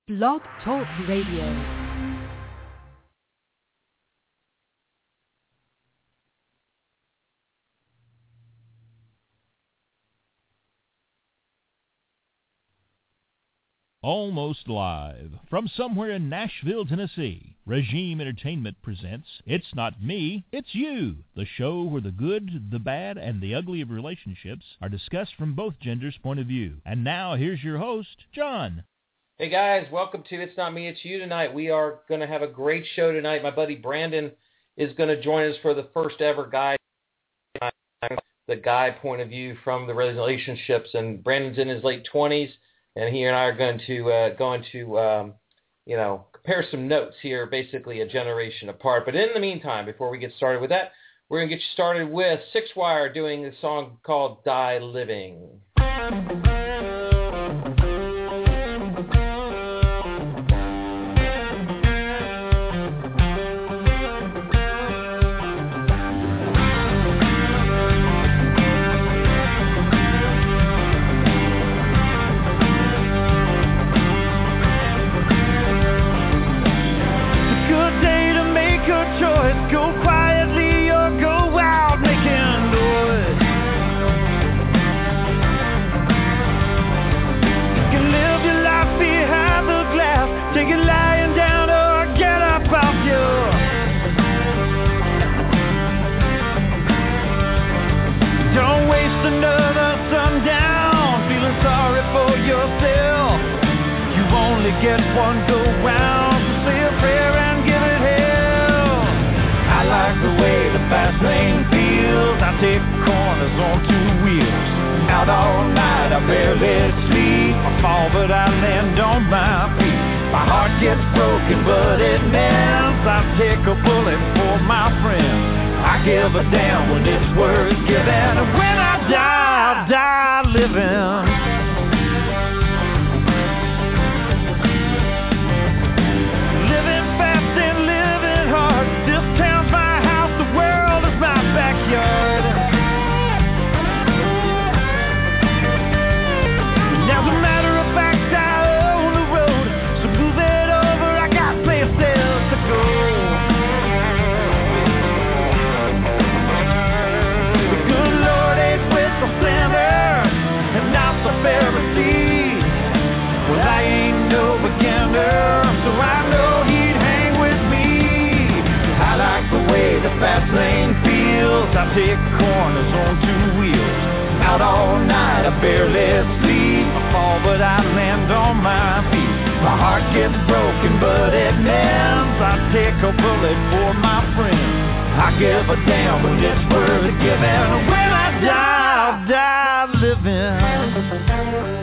Blog Talk Radio. Almost live from somewhere in Nashville, Tennessee, Regime Entertainment presents It's Not Me, It's You, the show where the good, the bad, and the ugly of relationships are discussed from both genders' point of view. And now, here's your host, John. Hey guys, welcome to It's Not Me, It's You tonight. We are going to have a great show tonight. My buddy Brandon is going to join us for the first ever the guy point of view from the relationships. And Brandon's in his late 20s. And he and I are going to compare some notes here, basically a generation apart. But in the meantime, before we get started with that, we're going to get you started with Six Wire doing a song called Die Living. Get one go round, so say a prayer and give it hell. I like the way the fast lane feels. I take corners on two wheels. Out all night, I barely sleep. I fall, but I land on my feet. My heart gets broken, but it mends. I take a bullet for my friends. I give a damn when it's worth giving. And when I die living. Fast lane feels. I take corners on two wheels. Out all night, I barely sleep. I fall, but I land on my feet. My heart gets broken, but it mends. I take a bullet for my friends. I give a damn when it's worth giving. When I die living.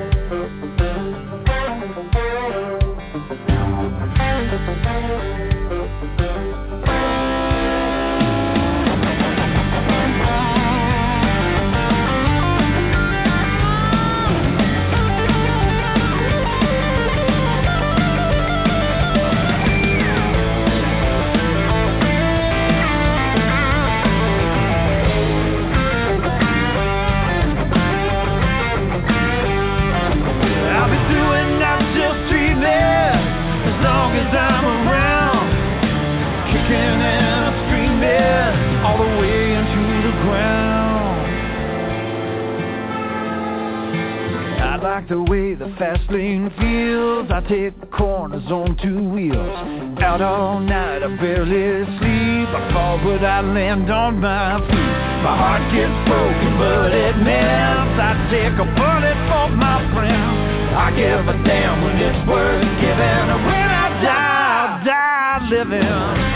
Like the way the fast lane feels. I take corners on two wheels. Out all night, I barely sleep. I fall, but I land on my feet. My heart gets broken, but it mends. I take a bullet for my friends. I give a damn when it's worth giving. When I die living.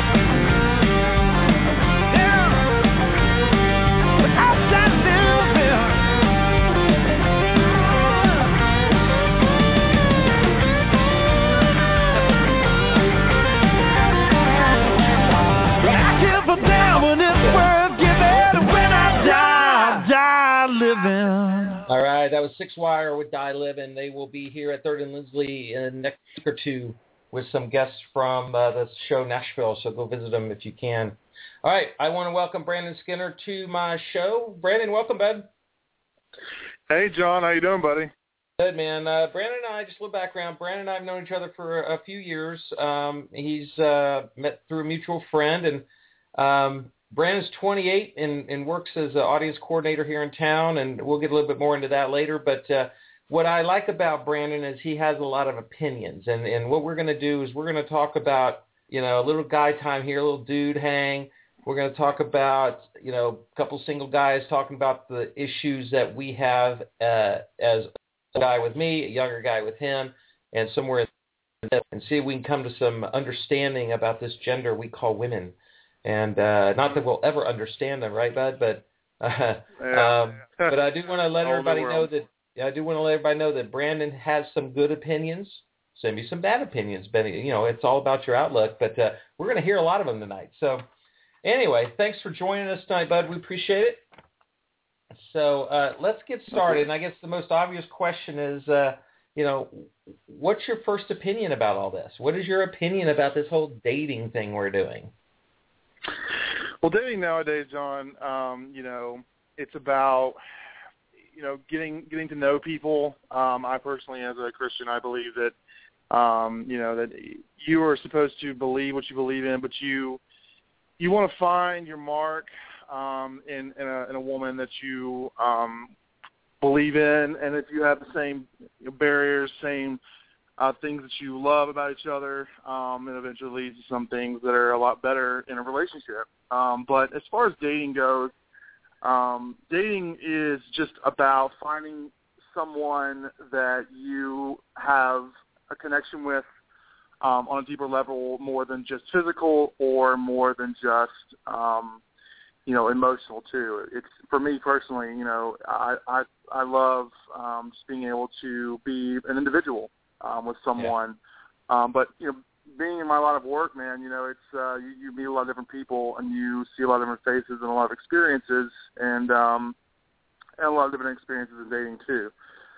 All right, that was Six Wire with Die Livin'. They will be here at Third and Lindsley in the next week or two with some guests from the show Nashville, so go visit them if you can. All right, I want to welcome Brandon Skinner to my show. Brandon, welcome, bud. Hey, John. How you doing, buddy? Good, man. Brandon and I, just a little background, Brandon and I have known each other for a few years. He's met through a mutual friend, and Brandon's 28 and works as an audience coordinator here in town, and we'll get a little bit more into that later. But what I like about Brandon is he has a lot of opinions, and what we're going to do is we're going to talk about, a little guy time here, a little dude hang. We're going to talk about, a couple single guys talking about the issues that we have as guy with me, a younger guy with him, and somewhere in the middle, and see if we can come to some understanding about this gender we call women. And not that we'll ever understand them, right, Bud? But but I do want to let everybody know that Brandon has some good opinions. Send me some bad opinions, Benny. It's all about your outlook. But we're going to hear a lot of them tonight. So anyway, thanks for joining us tonight, Bud. We appreciate it. So let's get started. And I guess the most obvious question is, what's your first opinion about all this? What is your opinion about this whole dating thing we're doing? Well, dating nowadays, John, it's about, getting to know people. I personally, as a Christian, I believe that, that you are supposed to believe what you believe in, but you want to find your mark in a woman that you believe in, and if you have the same barriers, same things that you love about each other, it eventually leads to some things that are a lot better in a relationship. But as far as dating goes, dating is just about finding someone that you have a connection with on a deeper level, more than just physical or more than just emotional too. It's, for me personally, I love just being able to be an individual with someone. Yeah. But being in my line of work, man, it's you meet a lot of different people and you see a lot of different faces and a lot of experiences, and a lot of different experiences in dating too.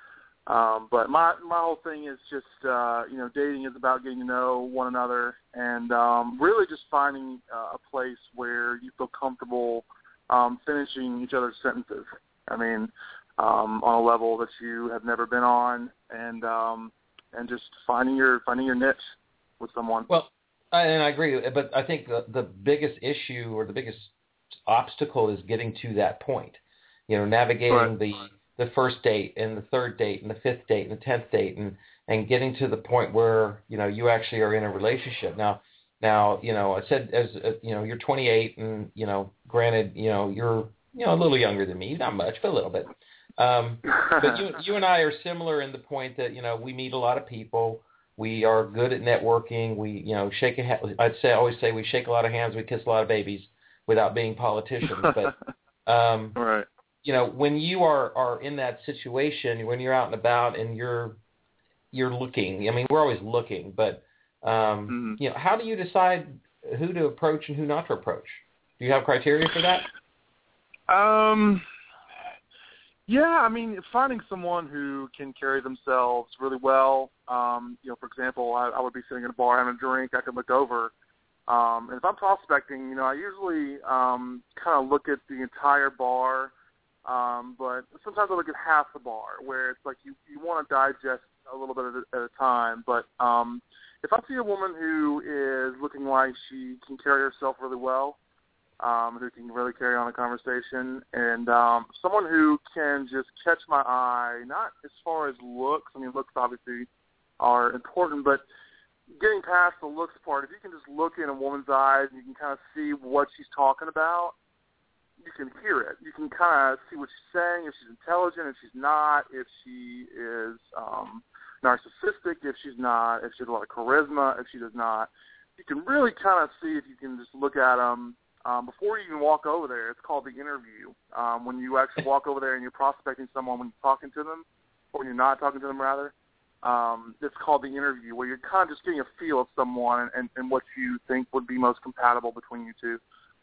But my whole thing is just, dating is about getting to know one another and really just finding a place where you feel comfortable finishing each other's sentences. I mean, on a level that you have never been on, and just finding your niche with someone. Well, and I agree, but I think the biggest issue or the biggest obstacle is getting to that point. Navigating right. the first date and the third date and the fifth date and the 10th date and getting to the point where, you actually are in a relationship. Now, I said, as you're 28 and, granted, you're, a little younger than me, not much, but a little bit. But you and I are similar in the point that, we meet a lot of people. We are good at networking. We, I always say we shake a lot of hands, we kiss a lot of babies without being politicians. But, right. When you are in that situation, when you're out and about and you're looking, I mean, we're always looking, but, how do you decide who to approach and who not to approach? Do you have criteria for that? Yeah, I mean, finding someone who can carry themselves really well. For example, I would be sitting in a bar having a drink. I could look over. And if I'm prospecting, I usually kind of look at the entire bar. But sometimes I look at half the bar, where it's like you want to digest a little bit at a time. But if I see a woman who is looking like she can carry herself really well, who can really carry on a conversation, and someone who can just catch my eye, not as far as looks. I mean, looks obviously are important, but getting past the looks part, if you can just look in a woman's eyes and you can kind of see what she's talking about, you can hear it. You can kind of see what she's saying, if she's intelligent, if she's not, if she is narcissistic, if she's not, if she has a lot of charisma, if she does not. You can really kind of see if you can just look at them before you even walk over there. It's called the interview. When you actually walk over there and you're prospecting someone, when you're talking to them, or when you're not talking to them, rather, it's called the interview, where you're kind of just getting a feel of someone and what you think would be most compatible between you two.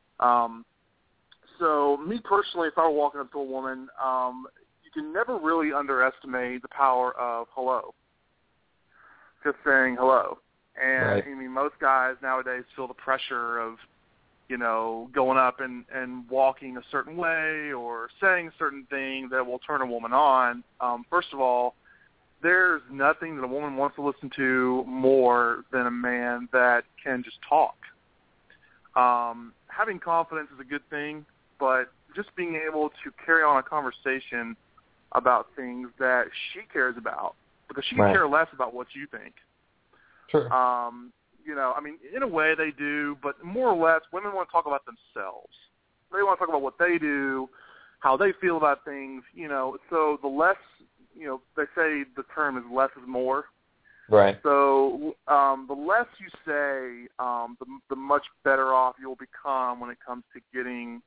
So me personally, if I were walking up to a woman, you can never really underestimate the power of hello. Just saying hello. And, right. I mean, most guys nowadays feel the pressure of, going up and walking a certain way or saying a certain thing that will turn a woman on. First of all, there's nothing that a woman wants to listen to more than a man that can just talk. Having confidence is a good thing, but just being able to carry on a conversation about things that she cares about, because she can care less about what you think. Sure. I mean, in a way they do, but more or less, women want to talk about themselves. They want to talk about what they do, how they feel about things, so the less, they say the term is less is more. Right. So the less you say, the much better off you'll become when it comes to getting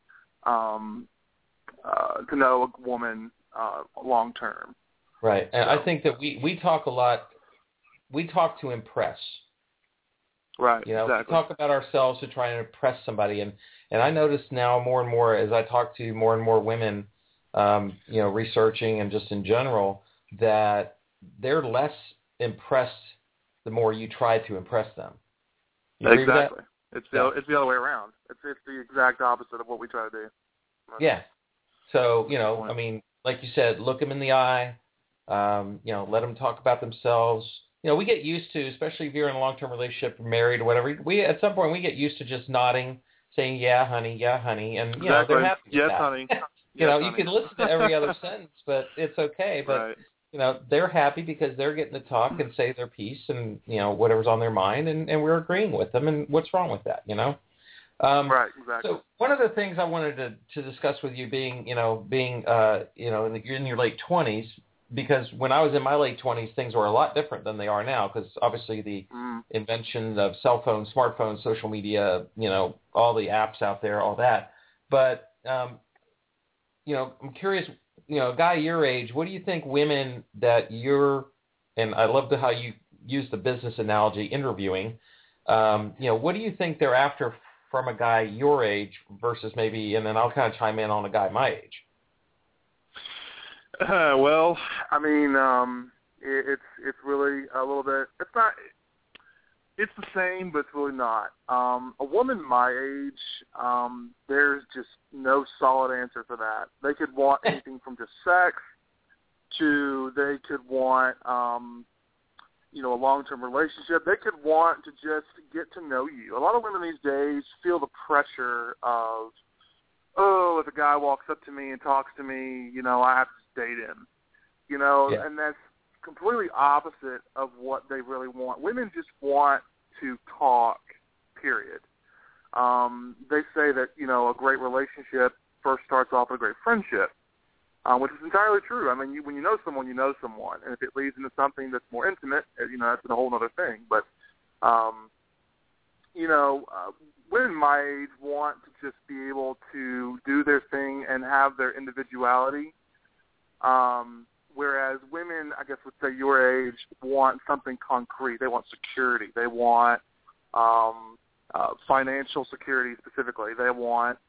to know a woman long term. Right. And I think that we talk a lot. We talk to impress. Right. Exactly. We talk about ourselves to try and impress somebody. And I notice now more and more as I talk to more and more women, researching and just in general, that they're less impressed the more you try to impress them. You agree with that? Exactly. It's the other way around. It's the exact opposite of what we try to do. Yeah. So, I mean, like you said, look them in the eye, let them talk about themselves. We get used to, especially if you're in a long-term relationship, married or whatever, at some point we get used to just nodding, saying, yeah, honey, and, exactly. they're happy with yes, that. honey. You can listen to every other sentence, but it's okay. But, they're happy because they're getting to talk and say their piece and, whatever's on their mind, and we're agreeing with them, and what's wrong with that, Right, exactly. So one of the things I wanted to discuss with you being you're in your late 20s, because when I was in my late 20s, things were a lot different than they are now, because obviously the invention of cell phones, smartphones, social media, all the apps out there, all that. But, I'm curious, a guy your age, what do you think women that and I love how you use the business analogy, interviewing, what do you think they're after from a guy your age versus maybe, and then I'll kind of chime in on a guy my age. Well, I mean, it's really a little bit. It's the same, but it's really not. A woman my age, there's just no solid answer for that. They could want anything from just sex to they could want, a long-term relationship. They could want to just get to know you. A lot of women these days feel the pressure of, if a guy walks up to me and talks to me, I have to date him, and that's completely opposite of what they really want. Women just want to talk, period. They say that, a great relationship first starts off with a great friendship, which is entirely true. I mean, when you know someone, you know someone. And if it leads into something that's more intimate, that's a whole other thing. But, women my age want to just be able to do their thing and have their individuality, whereas women, I guess, would say your age, want something concrete. They want security. They want financial security specifically. They want,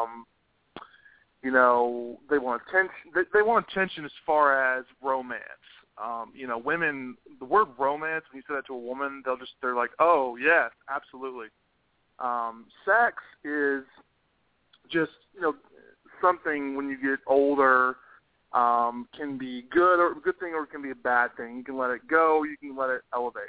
they want attention. They want attention as far as romance. Women, the word romance, when you say that to a woman, they're like, oh, yes, absolutely. Sex is just, something when you get older can be good or a good thing or it can be a bad thing. You can let it go, you can let it elevate.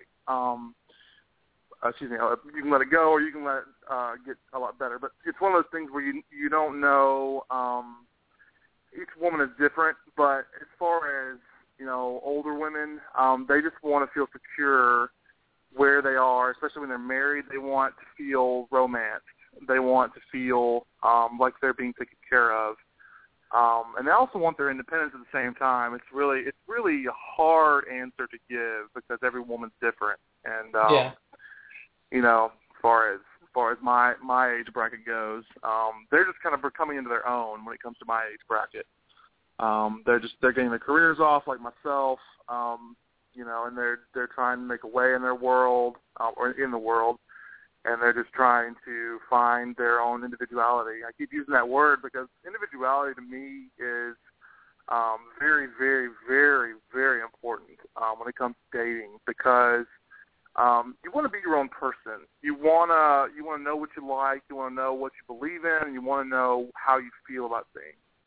You can let it go or you can let it get a lot better. But it's one of those things where you don't know. Each woman is different, but as far as, older women, they just want to feel secure where they are, especially when they're married. They want to feel romanced. They want to feel like they're being taken care of. And they also want their independence at the same time. It's really a hard answer to give because every woman's different. And as far as my age bracket goes, they're just kind of coming into their own when it comes to my age bracket. They're getting their careers off like myself, and they're trying to make a way in their world or in the world, and they're just trying to find their own individuality. I keep using that word because individuality to me is very, very, very, very important when it comes to dating because you want to be your own person. You want to know what you like. You want to know what you believe in. And you want to know how you feel about things.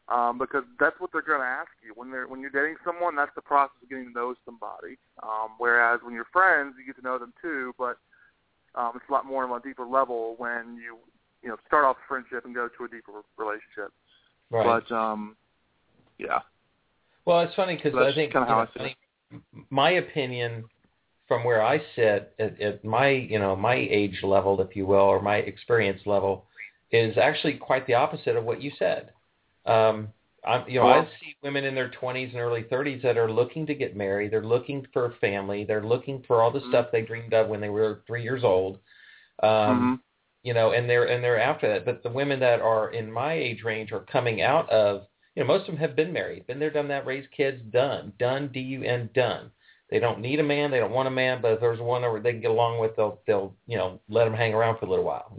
because that's what they're going to ask you when you're dating someone. That's the process of getting to know somebody. Whereas when you're friends, you get to know them too, but it's a lot more on a deeper level when you start off a friendship and go to a deeper relationship. Right. But yeah. Well, it's funny because I think kind of how I see it. My opinion from where I sit at my my age level, if you will, or my experience level, is actually quite the opposite of what you said. I see women in their 20s and early 30s that are looking to get married. They're looking for a family. They're looking for all the stuff they dreamed of when they were 3 years old. And they're after that. But the women that are in my age range are coming out of, most of them have been married, been there, done that, raised kids, done, D-U-N, done. They don't need a man. They don't want a man. But if there's one that they can get along with, they'll let them hang around for a little while.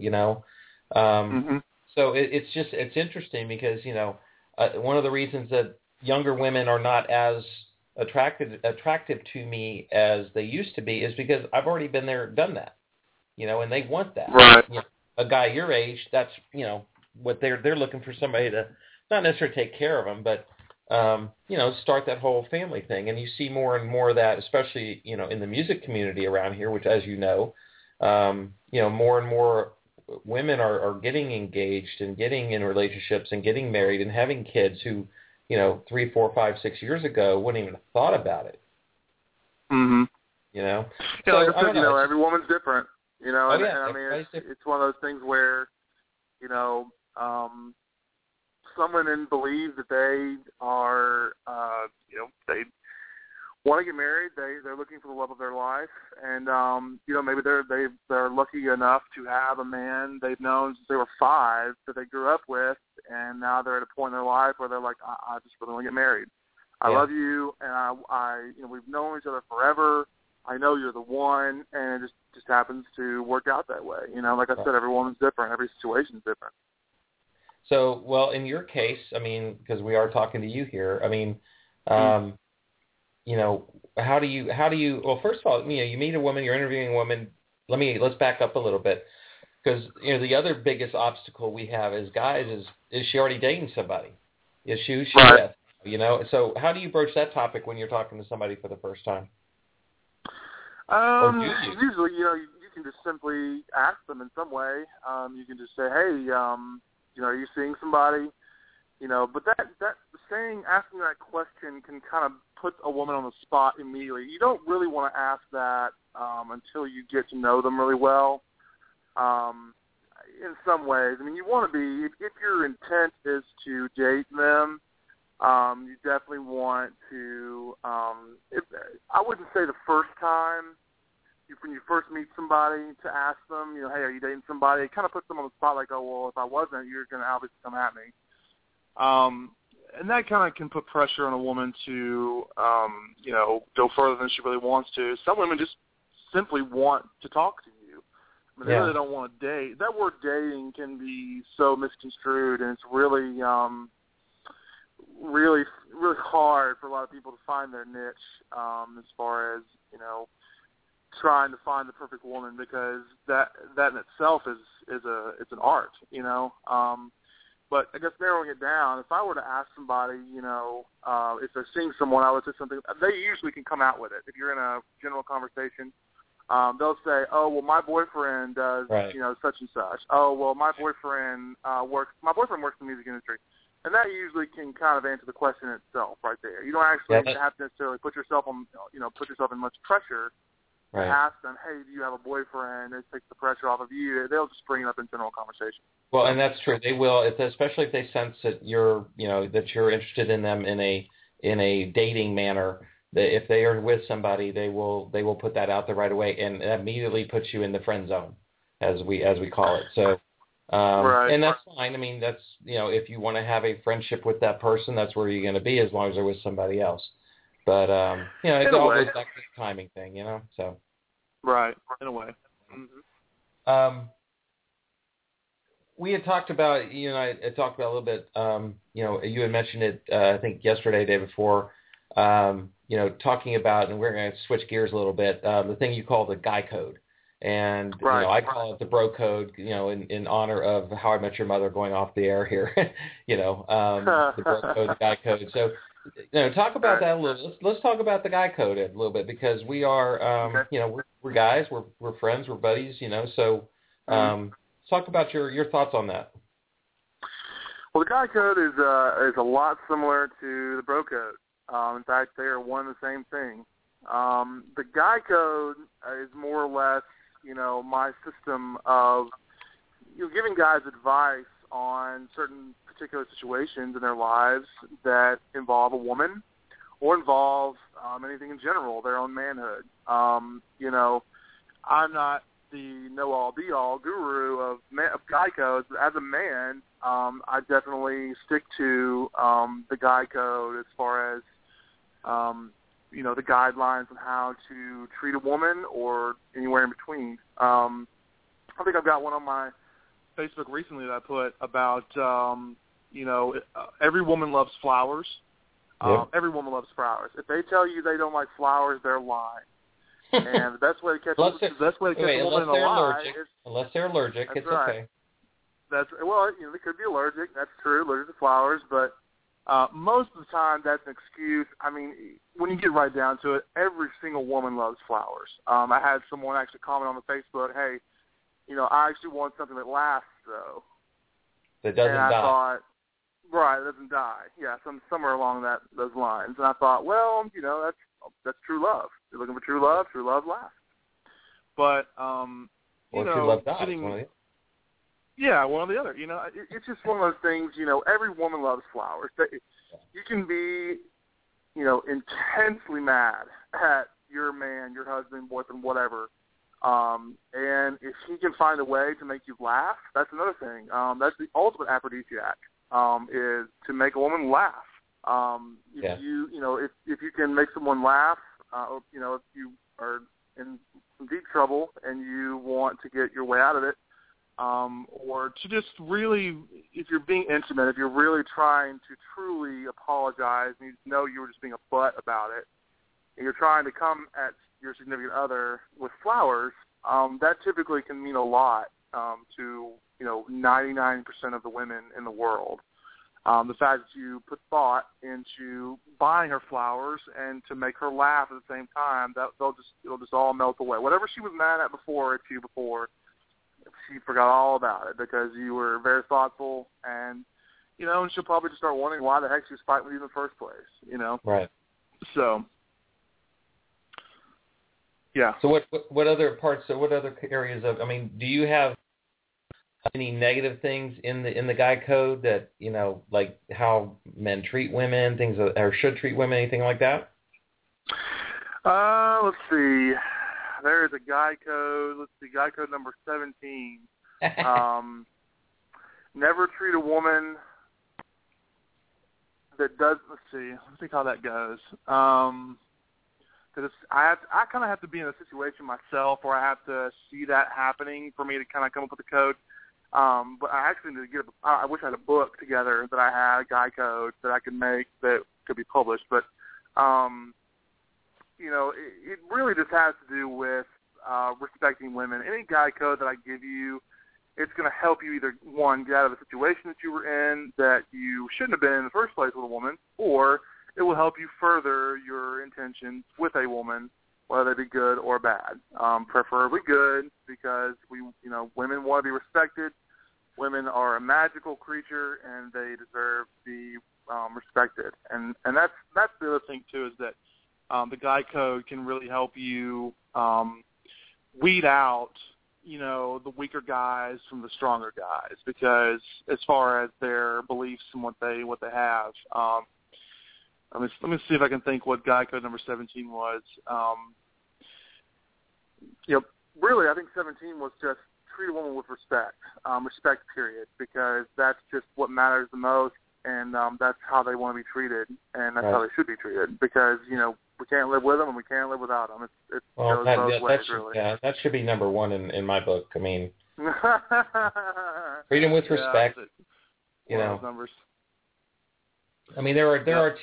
So it's interesting because one of the reasons that younger women are not as attractive to me as they used to be is because I've already been there, done that, and they want that. Right. A guy your age, that's what they're looking for, somebody to not necessarily take care of them, but start that whole family thing. And you see more and more of that, especially in the music community around here, which, as more and more women are getting engaged and getting in relationships and getting married and having kids who, 3, 4, 5, 6 years ago wouldn't even have thought about it. Mm-hmm. Yeah, so, like I said, every woman's different. It's one of those things where, some women believe that they are, they want to get married. They're looking for the love of their life, and maybe they're lucky enough to have a man they've known since they were 5 that they grew up with, and now they're at a point in their life where they're like, I just really want to get married. I love you, and I we've known each other forever. I know you're the one, and it just happens to work out that way. Like I said, every woman's different. Every situation's different. So, well, in your case, because we are talking to you here, how do you, well, first of all, you meet a woman, you're interviewing a woman. Let's back up a little bit, because, the other biggest obstacle we have as guys is she already dating somebody? Is she who she's with? So how do you broach that topic when you're talking to somebody for the first time? Or do you? Usually, you can just simply ask them in some way. You can just say, hey, are you seeing somebody? But asking that question can kind of put a woman on the spot immediately. You don't really want to ask that until you get to know them really well. In some ways, you want to be, if your intent is to date them, you definitely want to, I wouldn't say the first time, when you first meet somebody, to ask them, hey, are you dating somebody? It kind of puts them on the spot, like, oh, well, if I wasn't, you're going to obviously come at me. And that kind of can put pressure on a woman to, go further than she really wants to. Some women just simply want to talk to you. They really don't want to date. That word dating can be so misconstrued, and it's really, really, really hard for a lot of people to find their niche as far as, trying to find the perfect woman, because that in itself it's an art, But I guess narrowing it down, if I were to ask somebody, if they're seeing someone, I would say something. They usually can come out with it. If you're in a general conversation, they'll say, "Oh, well, my boyfriend does, such and such. Oh, well, my boyfriend works in the music industry." And that usually can kind of answer the question itself right there. You don't actually have to necessarily put yourself in much pressure. Right. Ask them, hey, do you have a boyfriend? It takes the pressure off of you. They'll just bring it up in general conversation. Well, and that's true. They will, especially if they sense that you're interested in them in a dating manner. If they are with somebody, they will put that out there right away, and it immediately puts you in the friend zone, as we call it. So, and that's fine. That's if you want to have a friendship with that person, that's where you're going to be, as long as they're with somebody else. But, it all goes back to the timing thing, so. Right, in a way. Mm-hmm. We had talked about, you and I had talked about a little bit, you had mentioned it, I think yesterday, day before, talking about, and we're going to switch gears a little bit, the thing you call the guy code. And Right. I call it the bro code, in honor of How I Met Your Mother going off the air here. The bro code, the guy code. So, talk about that a little. Let's talk about the guy code a little bit, because we are, we're guys, we're friends, we're buddies, So, let's talk about your thoughts on that. Well, the guy code is a lot similar to the bro code. In fact, they are one and the same thing. The guy code is more or less, my system of giving guys advice on certain particular situations in their lives that involve a woman or involve anything in general, their own manhood. I'm not the know-all, be-all guru of guy codes, but as a man, I definitely stick to the guy code as far as the guidelines on how to treat a woman or anywhere in between. I think I've got one on my Facebook recently that I put about, every woman loves flowers. Yep. Every woman loves flowers. If they tell you they don't like flowers, they're lying. And the best way to catch a woman in a lie is... Unless they're allergic, That's it's right. okay. They could be allergic. That's true, allergic to flowers, but most of the time that's an excuse. I mean, when you get right down to it, every single woman loves flowers. I had someone actually comment on the Facebook, hey, I actually want something that lasts, though. That doesn't die. And I thought, right, it doesn't die. Yeah, somewhere along those lines. And I thought, well, that's true love. You're looking for true love lasts. But, or true love dies, one of the... Yeah, one or the other. It's just one of those things, every woman loves flowers. You can be, intensely mad at your man, your husband, boyfriend, whatever. And if he can find a way to make you laugh, that's another thing. That's the ultimate aphrodisiac, is to make a woman laugh. If you can make someone laugh, if you are in some deep trouble and you want to get your way out of it, or to just really, if you're being intimate, if you're really trying to truly apologize and you know you were just being a butt about it, and you're trying to come at your significant other with flowers, that typically can mean a lot to 99% of the women in the world. The fact that you put thought into buying her flowers and to make her laugh at the same time, it'll just all melt away. Whatever she was mad at before, she forgot all about it because you were very thoughtful, and and she'll probably just start wondering why the heck she was fighting with you in the first place. Right. So, yeah. So what other parts? So what other areas of? I mean, do you have any negative things in the guy code that like how men treat women, things or should treat women, anything like that? Let's see. There's a guy code. Let's see, guy code number 17. Never treat a woman that does. Let's see. Let's think how that goes. Because I kind of have to be in a situation myself where I have to see that happening for me to kind of come up with a code. But I actually need to I wish I had a book together that I had, a guy code that I could make that could be published. But it really just has to do with respecting women. Any guy code that I give you, it's going to help you either, one, get out of a situation that you were in that you shouldn't have been in the first place with a woman, or it will help you further your intentions with a woman, whether they be good or bad. Preferably good, because women want to be respected. Women are a magical creature, and they deserve to be respected. And that's the other thing too, is that the guy code can really help you weed out, the weaker guys from the stronger guys, because as far as their beliefs and what they have. Let me see if I can think what guy code number 17 was. Really, I think 17 was just treat a woman with respect, respect period, because that's just what matters the most, and that's how they want to be treated, and that's how they should be treated, because, we can't live with them and we can't live without them. It goes both ways, really. Yeah, that should be number one in my book. I mean, freedom with respect. Numbers. I mean, there are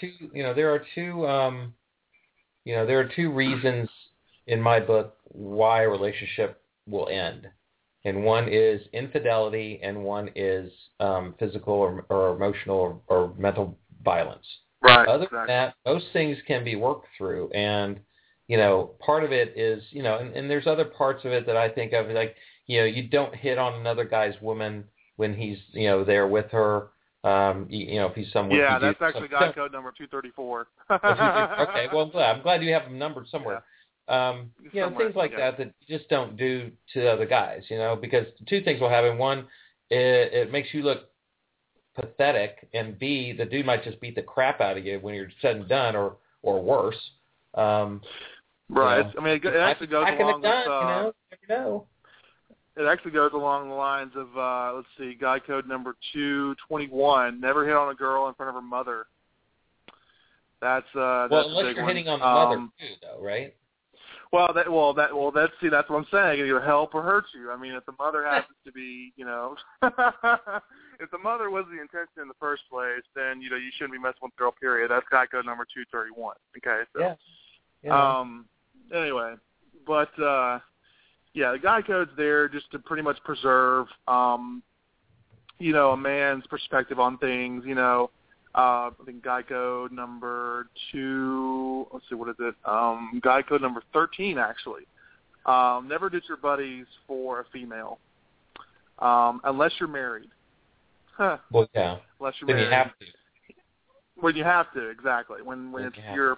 two reasons in my book why a relationship will end. And one is infidelity, and one is physical or emotional or mental violence. Right. Other than that, most things can be worked through. And, part of it is, and there's other parts of it that I think of, like, you don't hit on another guy's woman when he's, there with her. If he's someone. Yeah, that's actually guy code number 234. Okay, well, I'm glad you have them numbered somewhere. Yeah. Things like that you just don't do to other guys, because two things will happen. One, it makes you look pathetic, and B, the dude might just beat the crap out of you when you're said and done, or worse. Right. I mean, it actually goes along with, you never know. It actually goes along the lines of, let's see, guy code number 221. Never hit on a girl in front of her mother. That's unless a big you're one. hitting on the mother too, though, right? That's what I'm saying. It'll help or hurt you. I mean, if the mother happens to be, if the mother was the intention in the first place, then you shouldn't be messing with the girl. Period. That's guy code number 231. Okay. So, yeah. Anyway, but the guy code's there just to pretty much preserve, a man's perspective on things. I think guy code number 2. Let's see, what is it? Guy code number 13, actually. Never ditch your buddies for a female, unless you're married. Well, yeah. Unless you're then married. You have to. When you have to, exactly. When it is your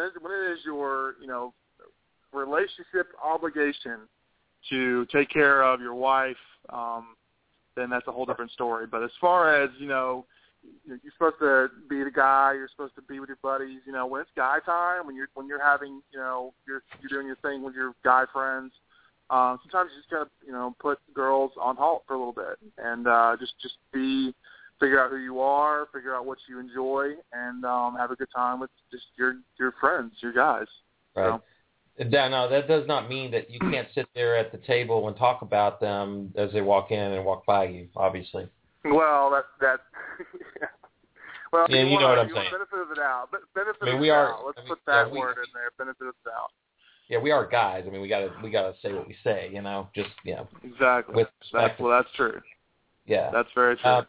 relationship obligation to take care of your wife, then that's a whole different story. But as far as you're supposed to be the guy, you're supposed to be with your buddies. When it's guy time, when you're having, you're doing your thing with your guy friends. Sometimes you just gotta, put girls on halt for a little bit and just figure out who you are, figure out what you enjoy, and have a good time with just your friends, your guys. Right. No, that does not mean that you can't sit there at the table and talk about them as they walk in and walk by you, obviously. Well, that well, yeah, you know what I'm saying. Benefit of the doubt. Benefit of the doubt. Let's put that word in there. Benefit of the doubt. Yeah, we are guys. I mean, we gotta say what we say. Just Exactly. With respect. That's true. Yeah. That's very true.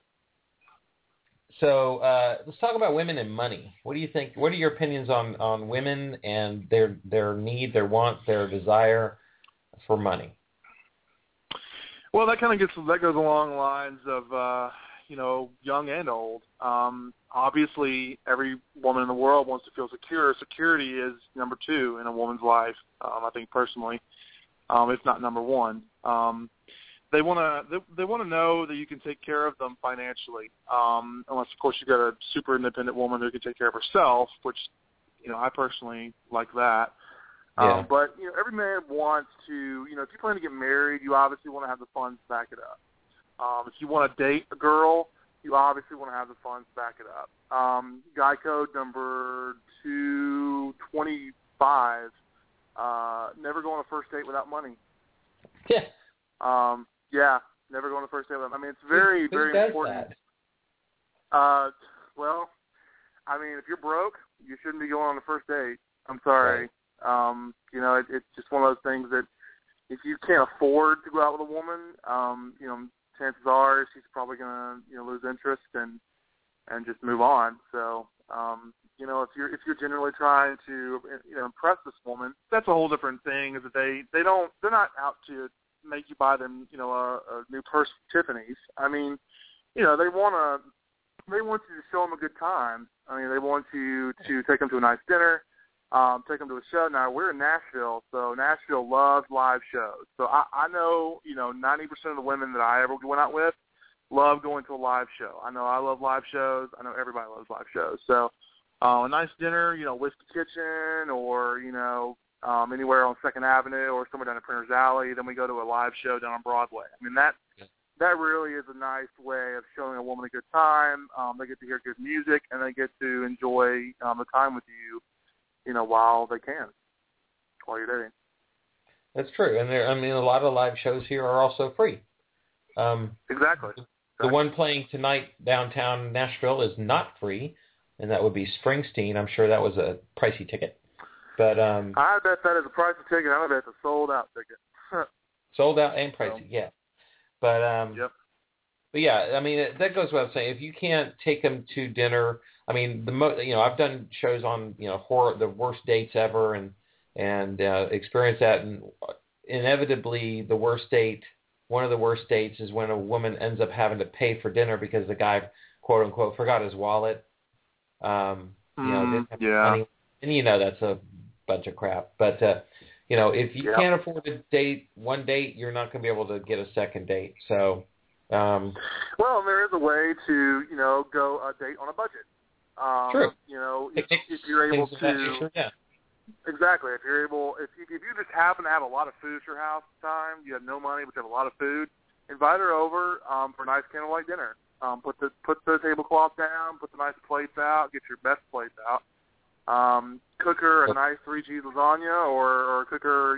So let's talk about women and money. What do you think? What are your opinions on women and their need, their want, their desire for money? Well, that goes along the lines of young and old. Obviously, every woman in the world wants to feel secure. Security is number 2 in a woman's life. I think personally, if not number 1. They want to know that you can take care of them financially. Unless, of course, you got a super independent woman who can take care of herself, which I personally like that. Yeah. But every man wants to. If you plan to get married, you obviously want to have the funds to back it up. If you want to date a girl, you obviously want to have the funds to back it up. Guy code number 225. Never go on a first date without money. Yeah. Never go on a first date without. I mean, it's very, very important. That? Well, I mean, if you're broke, you shouldn't be going on a first date. I'm sorry. Right. It's just one of those things that if you can't afford to go out with a woman, chances are she's probably going to lose interest and just move on. So if you're generally trying to impress this woman, that's a whole different thing. Is that they're not out to make you buy them a new purse from Tiffany's. I mean, they want you to show them a good time. I mean, they want you to take them to a nice dinner. Take them to a show. Now, we're in Nashville, so Nashville loves live shows. So I know, 90% of the women that I ever went out with love going to a live show. I know I love live shows. I know everybody loves live shows. So a nice dinner, Whiskey Kitchen or, anywhere on 2nd Avenue or somewhere down at Printer's Alley. Then we go to a live show down on Broadway. I mean, that really is a nice way of showing a woman a good time. They get to hear good music, and they get to enjoy the time with you. While they can, while you're dating. That's true, and a lot of live shows here are also free. Exactly. The one playing tonight downtown Nashville is not free, and that would be Springsteen. I'm sure that was a pricey ticket, but I bet that is a pricey ticket. I bet it's a sold-out ticket. Sold out and pricey, yeah. But Yep. But yeah, I mean that goes without saying. If you can't take them to dinner, I mean I've done shows on the worst dates ever, and experienced that, and inevitably one of the worst dates is when a woman ends up having to pay for dinner because the guy, quote unquote, forgot his wallet. Didn't have money, and that's a bunch of crap. But if you can't afford a date, one date, you're not going to be able to get a second date. So. Well, there is a way to, go a date on a budget. True. If you're able to, yeah. Exactly. If you're able, if you just happen to have a lot of food at your house at the time, you have no money but you have a lot of food, invite her over for a nice candlelight dinner. Put the tablecloth down, put the nice plates out, get your best plates out. Cook her a nice 3-cheese lasagna, or cook her,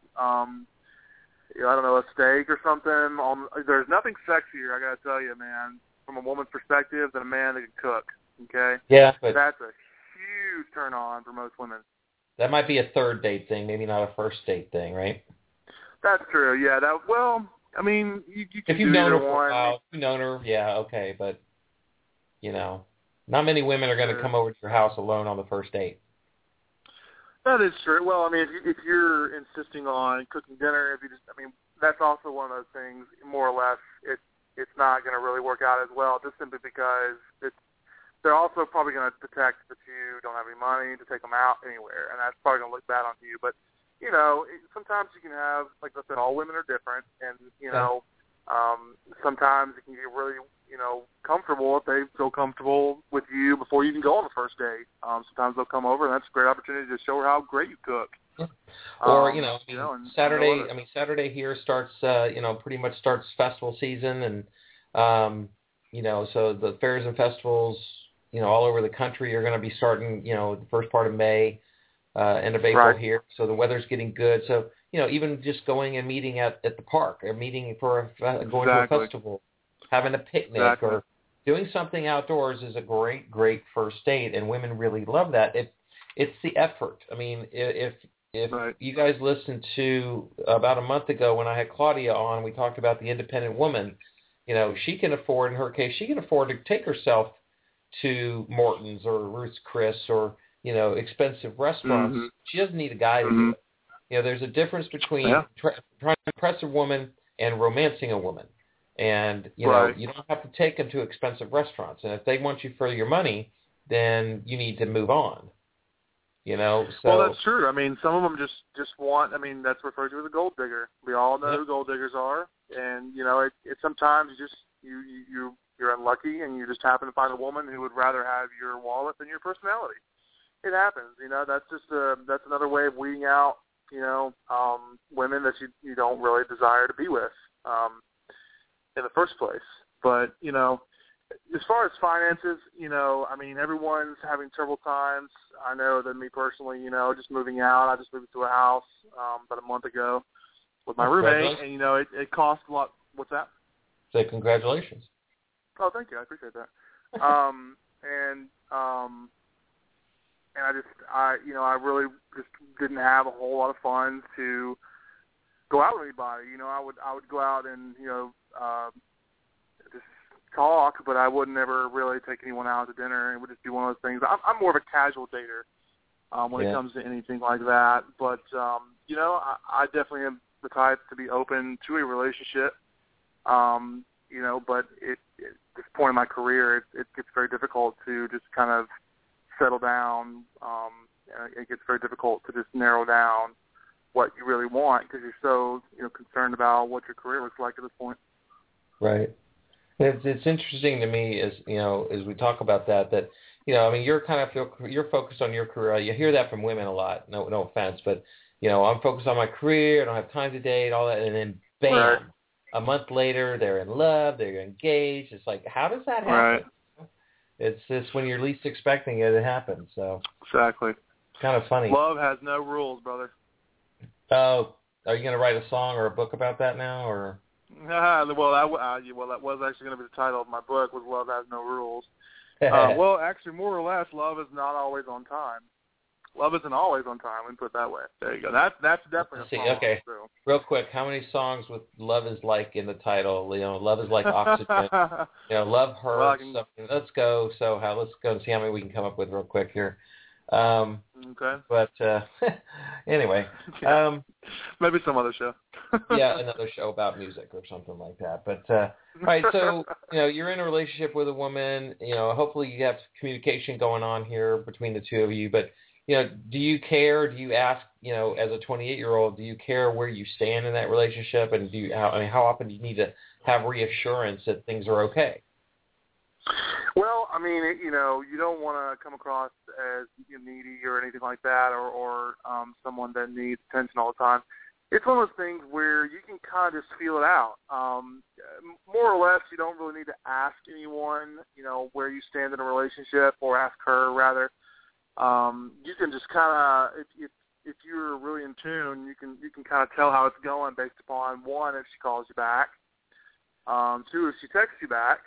I don't know, a steak or something. There's nothing sexier, I gotta tell you, man, from a woman's perspective, than a man that can cook. Okay. Yeah, but that's a huge turn on for most women. That might be a third date thing, maybe not a first date thing, right? That's true. Yeah. I mean, you can if you've do known her either for one. a while, if you've known her, yeah, okay, but not many women are going to come over to your house alone on the first date. That is true. Well, I mean, if you're insisting on cooking dinner, that's also one of those things. More or less, it's not going to really work out as well, just simply because they're also probably going to detect that you don't have any money to take them out anywhere, and that's probably going to look bad on you. But sometimes you can have, like I said, all women are different, and sometimes it can get really comfortable if they feel comfortable with you before you even go on the first date. Sometimes they'll come over, and that's a great opportunity to show her how great you cook. Yeah. Or Saturday. I mean, Saturday here starts. Pretty much starts festival season, and so the fairs and festivals, all over the country are going to be starting. The first part of May, end of April here. So the weather's getting good. So even just going and meeting at the park, or meeting for going to a festival, having a picnic, or doing something outdoors is a great first date, and women really love that. It's the effort. I mean, if you guys listened to about a month ago when I had Claudia on, we talked about the independent woman. She can afford, in her case, to take herself to Morton's or Ruth's Chris or expensive restaurants. Mm-hmm. She doesn't need a guy to do it. There's a difference between trying to impress a woman and romancing a woman. And, you don't have to take them to expensive restaurants. And if they want you for your money, then you need to move on. So. Well, that's true. I mean, some of them just want, that's referred to as a gold digger. We all know who gold diggers are. And, it's sometimes you're unlucky and you just happen to find a woman who would rather have your wallet than your personality. It happens. That's just that's another way of weeding out, women that you don't really desire to be with. In the first place. But, as far as finances, everyone's having trouble times. I know that me personally, just moving out, I just moved to a house about a month ago with my roommate, and, it costs a lot. What's that? Say congratulations. Oh, thank you. I appreciate that. And I really just didn't have a whole lot of funds to go out with anybody. I would go out and, just talk, but I would never really take anyone out to dinner. It would just be one of those things. I'm more of a casual dater when it comes to anything like that. But, I definitely am the type to be open to a relationship. But at this point in my career, it gets very difficult to just kind of settle down. It gets very difficult to just narrow down what you really want because you're so concerned about what your career looks like at this point. Right. It's interesting to me as we talk about that you're you're focused on your career. You hear that from women a lot. No offense, but I'm focused on my career. I don't have time to date, all that, and then bam, a month later they're in love, they're engaged. It's like, how does that happen? Right. It's just when you're least expecting it, it happens. So exactly. It's kind of funny. Love has no rules, brother. Oh, are you going to write a song or a book about that now, or? Well, that was actually going to be the title of my book, was Love Has No Rules. Well, actually, more or less, love is not always on time. Love isn't always on time. We put it that way. There you go. That's definitely a song. Okay. So. Real quick, how many songs with "Love Is Like" in the title? Love is like oxygen. Love hurts. Well, Let's go. So let's go and see how many we can come up with real quick here. Okay. But anyway, maybe some other show. Yeah, another show about music or something like that. But all right, so you're in a relationship with a woman. Hopefully you have communication going on here between the two of you. But do you care? Do you ask? As a 28-year-old, do you care where you stand in that relationship? And how often do you need to have reassurance that things are okay? Well, I mean, you don't want to come across as needy or anything like that, or someone that needs attention all the time. It's one of those things where you can kind of just feel it out. More or less, you don't really need to ask anyone, where you stand in a relationship, or ask her rather. You can just kind of, if you're really in tune, you can kind of tell how it's going based upon, one, if she calls you back, two, if she texts you back.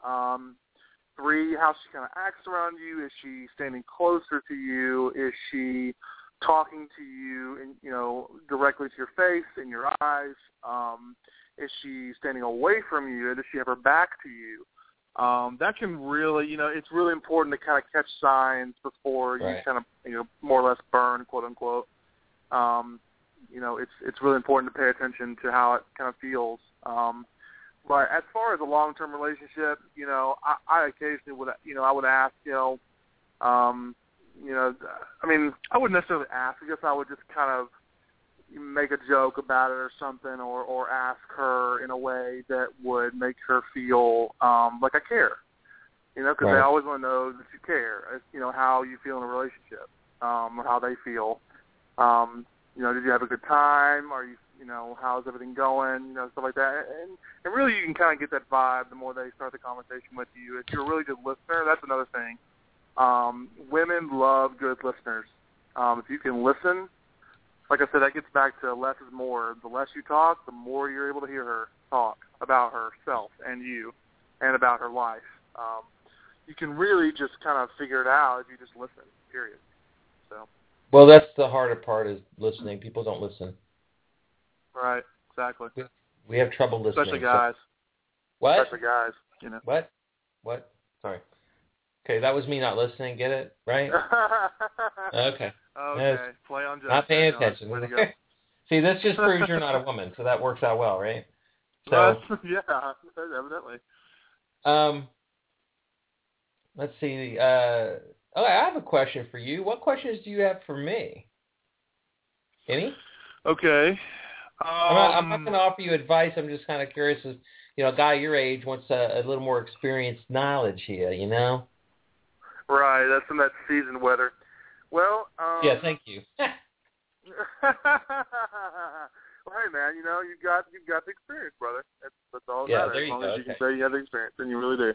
3, how she kind of acts around you. Is she standing closer to you? Is she talking to you, directly to your face, in your eyes? Is she standing away from you? Does she have her back to you? That can really, it's really important to kind of catch signs before you kind of, more or less burn, quote unquote. It's really important to pay attention to how it kind of feels. But as far as a long-term relationship, I occasionally would, I would ask, I mean, I wouldn't necessarily ask. I guess I would just kind of make a joke about it or something, or ask her in a way that would make her feel like I care. Because I always want to know that you care. How you feel in a relationship, or how they feel. Did you have a good time? Are you, how's everything going? Stuff like that. And really, you can kind of get that vibe the more they start the conversation with you. If you're a really good listener, that's another thing. Women love good listeners. If you can listen, like I said, that gets back to less is more. The less you talk, the more you're able to hear her talk about herself and you, and about her life. You can really just kind of figure it out if you just listen, period. So. Well, that's the harder part, is listening. People don't listen. Right, exactly. We have trouble listening. Especially guys. What? Especially guys, What? Sorry. Okay, that was me not listening. Get it? Right? Okay. Okay. Play on Justin. Not paying attention. Way to go. See, this just proves you're not a woman, so that works out well, right? So, yeah, evidently. Let's see. I have a question for you. What questions do you have for me? Any? Okay. I'm not going to offer you advice. I'm just kind of curious, as a guy your age wants a little more experienced knowledge here, Right, that's in that season weather. Well, yeah, thank you. Well, hey man, you've got the experience, brother. That's all that matters. There you as long go. as you can say you have the experience, and you really do.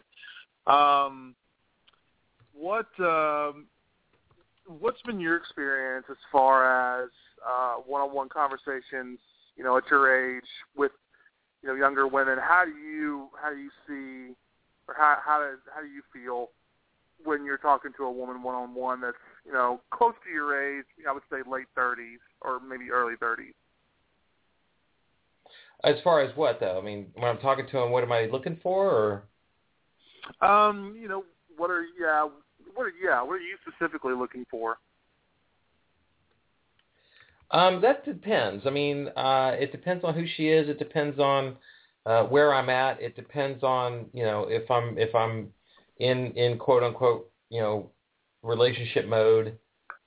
What's been your experience as far as one-on-one conversations, at your age with, younger women? How do you see, or how do you feel when you're talking to a woman one-on-one that's, close to your age? I would say late 30s or maybe early 30s. As far as what, though? I mean, when I'm talking to them, what am I looking for, or? What are you specifically looking for? That depends. I mean, it depends on who she is. It depends on where I'm at. It depends on, if I'm in quote unquote, relationship mode.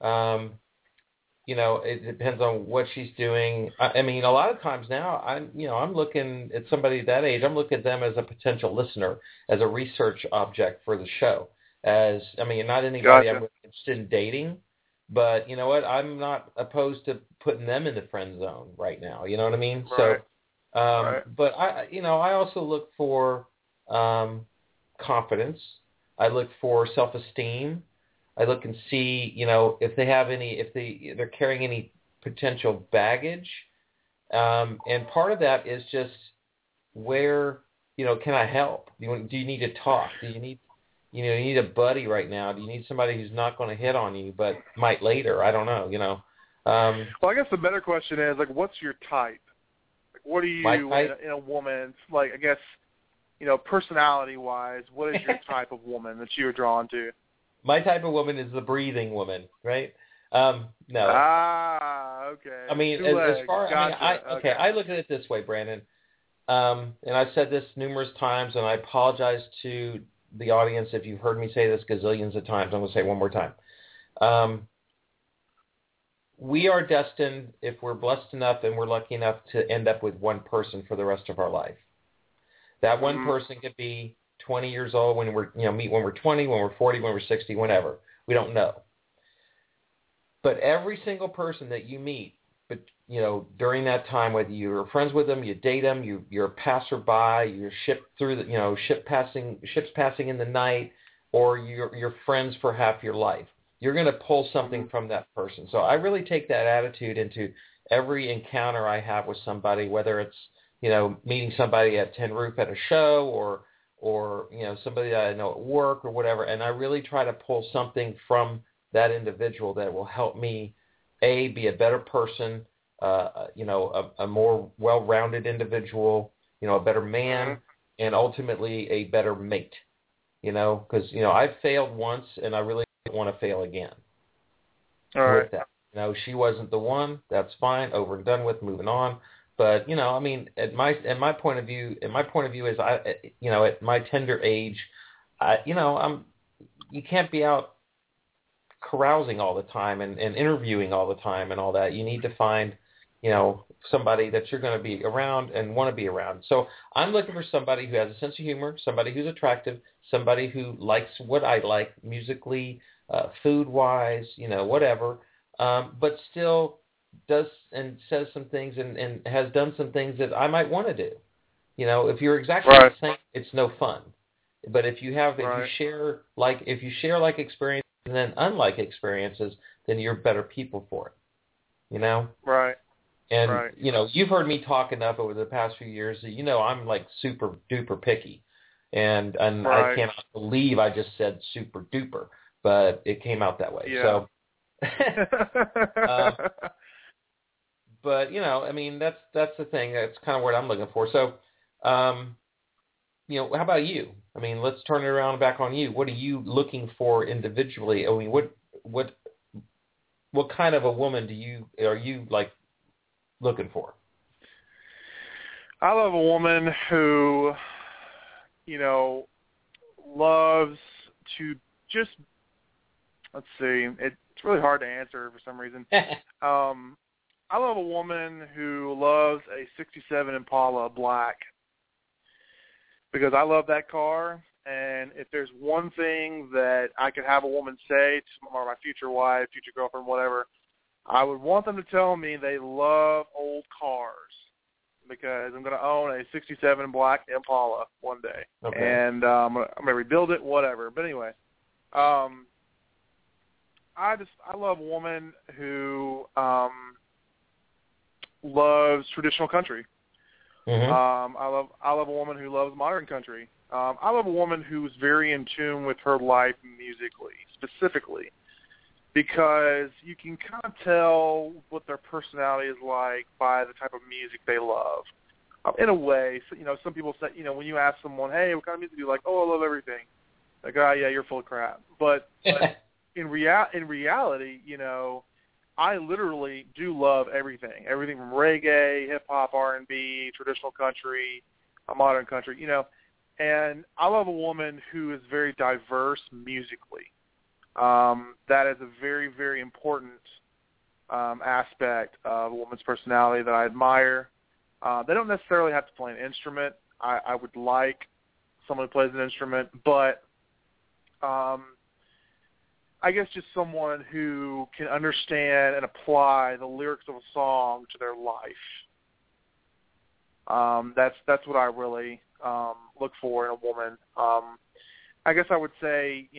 It depends on what she's doing. I mean, a lot of times now, I'm looking at somebody that age. I'm looking at them as a potential listener, as a research object for the show. Not anybody Gotcha. I'm really interested in dating, but you know what? I'm not opposed to putting them in the friend zone right now. You know what I mean? Right. So, Right. But I also look for confidence. I look for self-esteem. I look and see, if they have they're carrying any potential baggage. And part of that is just where, can I help? Do you need to talk? Do you need, you need a buddy right now? Do you need somebody who's not going to hit on you but might later? I don't know. Well, I guess the better question is, like, what's your type? Like, what are you in a woman? Like, I guess, personality-wise, what is your type of woman that you're drawn to? My type of woman is the breathing woman, right? No. Okay. I mean, as far I look at it this way, Brandon. And I've said this numerous times, and I apologize to the audience if you've heard me say this gazillions of times. I'm going to say it one more time. We are destined, if we're blessed enough and we're lucky enough, to end up with one person for the rest of our life. That one person could be 20 years old when we're, meet when we're 20, when we're 40, when we're 60, whenever. We don't know. But every single person that you meet, but during that time, whether you're friends with them, you date them, you're a passerby, you're shipped through the, ships passing in the night, or you're friends for half your life, you're going to pull something from that person. So I really take that attitude into every encounter I have with somebody, whether it's meeting somebody at Tin Roof at a show, or somebody that I know at work or whatever, and I really try to pull something from that individual that will help me, be a better person, a more well-rounded individual, a better man, and ultimately a better mate, because, I've failed once and I really don't want to fail again. All right. With that. She wasn't the one. That's fine. Over and done with, moving on. But, I mean, at my point of view is at my tender age, you can't be out carousing all the time and interviewing all the time and all that. You need to find, somebody that you're going to be around and want to be around. So I'm looking for somebody who has a sense of humor, somebody who's attractive, somebody who likes what I like musically, food-wise, whatever, but still does and says some things and has done some things that I might want to do. If you're exactly the same, it's no fun. But if you share like experiences and then unlike experiences, then you're better people for it. Right. And you've heard me talk enough over the past few years that I'm like super duper picky, and I cannot believe I just said super duper, but it came out that way. Yeah. So. But, I mean, that's the thing. That's kind of what I'm looking for. So, how about you? I mean, let's turn it around and back on you. What are you looking for individually? I mean, what kind of a woman are you like looking for? I love a woman who, loves to just, let's see, it's really hard to answer for some reason. I love a woman who loves a 67 Impala black, because I love that car, and if there's one thing that I could have a woman say to my future wife, future girlfriend, whatever, I would want them to tell me they love old cars, because I'm going to own a 67 black Impala one day, and I'm going to rebuild it, whatever. But anyway, I love a woman who loves traditional country. I love a woman who loves modern country. I love a woman who's very in tune with her life musically, specifically, because you can kind of tell what their personality is like by the type of music they love. In a way, so, some people say, when you ask someone, hey, what kind of music do you like? Oh, I love everything. Like, oh, yeah, you're full of crap. But in reality, I literally do love everything from reggae, hip-hop, R&B, traditional country, modern country, and I love a woman who is very diverse musically. That is a very, very important aspect of a woman's personality that I admire. They don't necessarily have to play an instrument. I would like someone who plays an instrument, but I guess just someone who can understand and apply the lyrics of a song to their life. That's what I really look for in a woman. I guess I would say,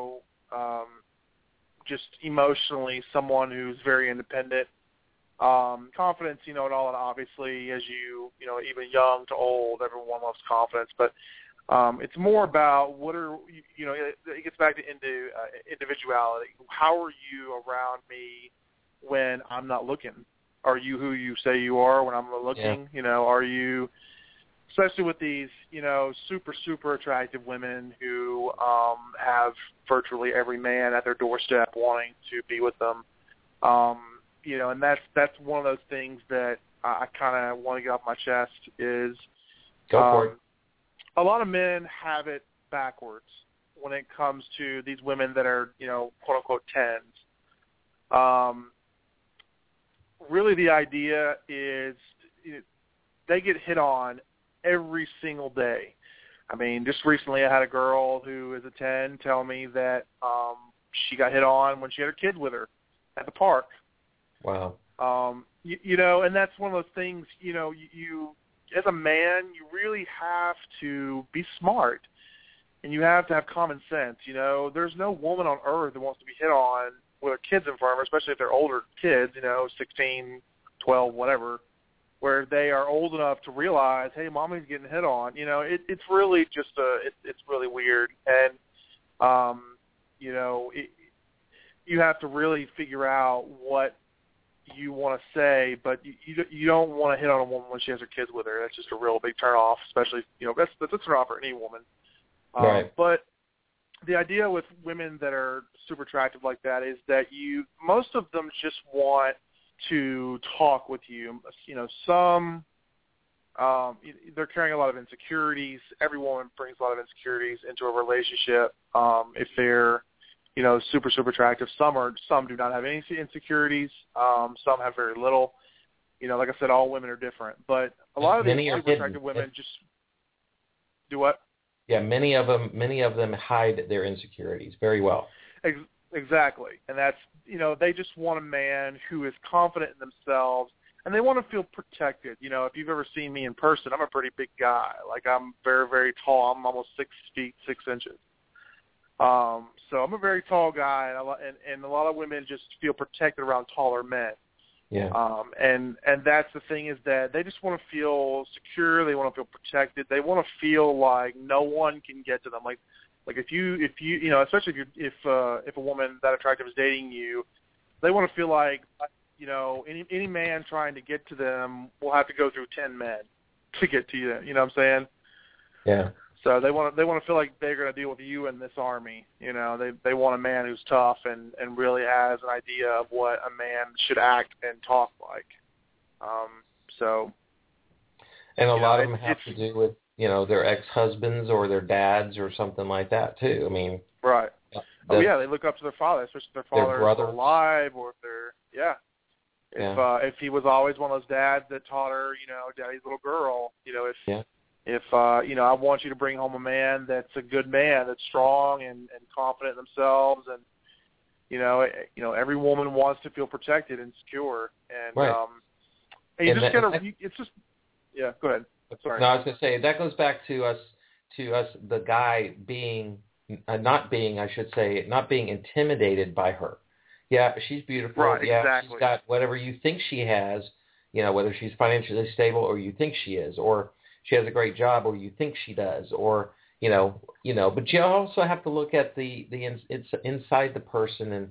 just emotionally, someone who's very independent. Confidence, and all, and obviously, as even young to old, everyone loves confidence. But It's more about it gets back to individuality. How are you around me when I'm not looking? Are you who you say you are when I'm not looking? Yeah. Are you, especially with these, super, super attractive women who have virtually every man at their doorstep wanting to be with them. And that's one of those things that I kind of want to get off my chest is Go for it. A lot of men have it backwards when it comes to these women that are, quote unquote 10s. Really the idea is they get hit on every single day. I mean, just recently I had a girl who is a 10 tell me that she got hit on when she had her kid with her at the park. Wow. And that's one of those things, you as a man, you really have to be smart, and you have to have common sense. There's no woman on earth that wants to be hit on with her kids in front of her, especially if they're older kids, 16, 12, whatever, where they are old enough to realize, hey, mommy's getting hit on. It's really just it's really weird, and you have to really figure out what you want to say, but you don't want to hit on a woman when she has her kids with her. That's just a real big turn off, especially, that's a turn off for any woman. Right. But the idea with women that are super attractive like that is that most of them just want to talk with you. Some, they're carrying a lot of insecurities. Every woman brings a lot of insecurities into a relationship. If they're, super, super attractive. Some do not have any insecurities. Some have very little. Like I said, all women are different. But a lot of these super attractive women just do what? Yeah, many of them hide their insecurities very well. Exactly. And that's, they just want a man who is confident in themselves, and they want to feel protected. If you've ever seen me in person, I'm a pretty big guy. Like, I'm very, very tall. I'm almost 6 feet, 6 inches. So I'm a very tall guy, and a lot of women just feel protected around taller men. Yeah. And that's the thing, is that they just want to feel secure. They want to feel protected. They want to feel like no one can get to them. Like if you especially if a woman that attractive is dating you, they want to feel like any man trying to get to them will have to go through 10 men to get to you. You know what I'm saying? Yeah. So they want to feel like they're going to deal with you in this army. They want a man who's tough and really has an idea of what a man should act and talk like. And a lot of them have to do with their ex-husbands or their dads or something like that too. I mean, right. They look up to their father, especially if their father is alive, or if they're if he was always one of those dads that taught her, daddy's little girl, If I want you to bring home a man that's a good man, that's strong and confident in themselves, and every woman wants to feel protected and secure, and right. And you just gotta. It's just Go ahead. Sorry. No, I was gonna say that goes back to us, the guy not being intimidated by her. Yeah, she's beautiful. Right. Yeah, exactly. She's got whatever you think she has. Whether she's financially stable or you think she is, or she has a great job or you think she does, or but you also have to look at it's inside the person, and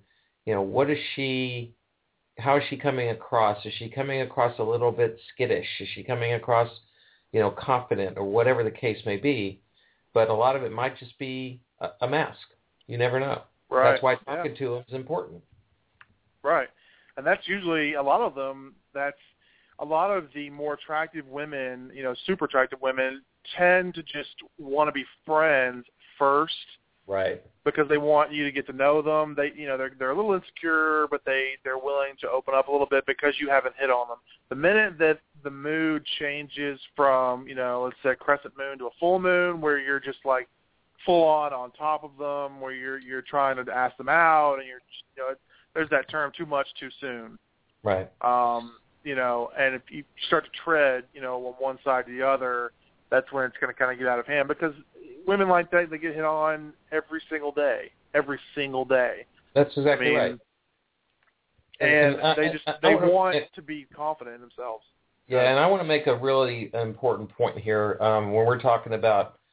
how is she coming across? Is she coming across a little bit skittish? Is she coming across confident, or whatever the case may be? But a lot of it might just be a mask. You never know. Right. That's why talking to them is important. Right. And that's usually a lot of them. That's a lot of the more attractive women, super attractive women, tend to just want to be friends first. Right. Because they want you to get to know them. They, they're a little insecure, but they're willing to open up a little bit because you haven't hit on them. The minute that the mood changes from, let's say a crescent moon to a full moon, where you're just like full on top of them, where you're trying to ask them out, and there's that term, too much too soon. Right. And if you start to tread, on one side to the other, that's when it's going to kind of get out of hand, because women like that, they get hit on every single day. That's exactly right. And they want to be confident in themselves. Yeah, and I want to make a really important point here when we're talking about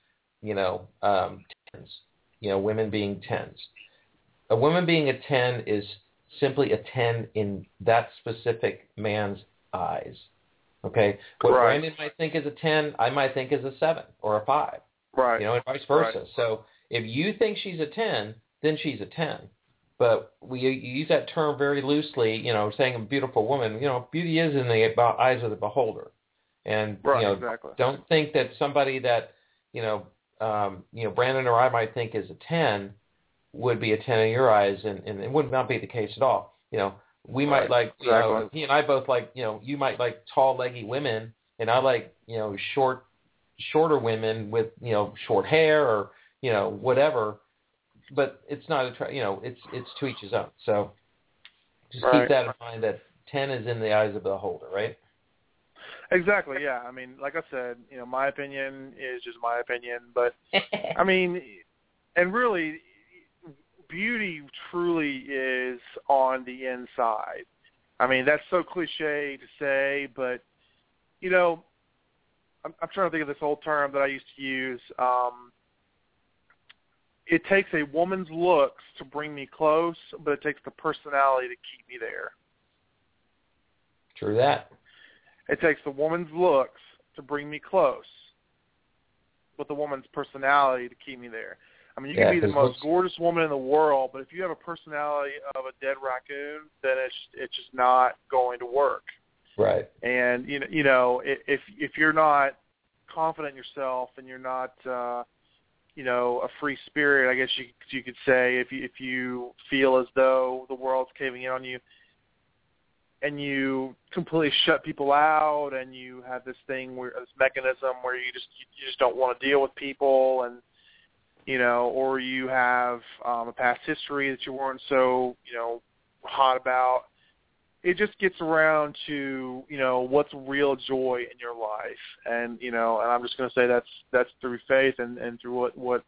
tens, women being tens. A woman being a 10 is simply a 10 in that specific man's eyes. Okay? What Right. Brandon might think is a 10, I might think is a 7 or a 5. Right. And vice versa. Right. So if you think she's a 10, then she's a 10. But we use that term very loosely, saying a beautiful woman. Beauty is in the eyes of the beholder. And, exactly. Don't think that somebody that, Brandon or I might think is a 10 would be a 10 in your eyes, and it would not be the case at all. We might like, exactly. He and I both like, you might like tall, leggy women, and I like, shorter women with, short hair or, whatever. But it's not it's to each his own. So just keep that in mind, that 10 is in the eyes of the beholder, right? Exactly, yeah. I mean, like I said, my opinion is just my opinion. But, I mean, and really, beauty truly is on the inside. I mean, that's so cliche to say, but, I'm trying to think of this old term that I used to use. It takes a woman's looks to bring me close, but it takes the personality to keep me there. True that. It takes the woman's looks to bring me close, but the woman's personality to keep me there. I mean, you can be the most gorgeous woman in the world, but if you have a personality of a dead raccoon, then it's just not going to work. Right. And if you're not confident in yourself and you're not a free spirit, I guess you could say, if you feel as though the world's caving in on you, and you completely shut people out, and you have this mechanism where you just don't want to deal with people, and or you have a past history that you weren't so hot about. It just gets around to what's real joy in your life, and and I'm just going to say that's through faith and through what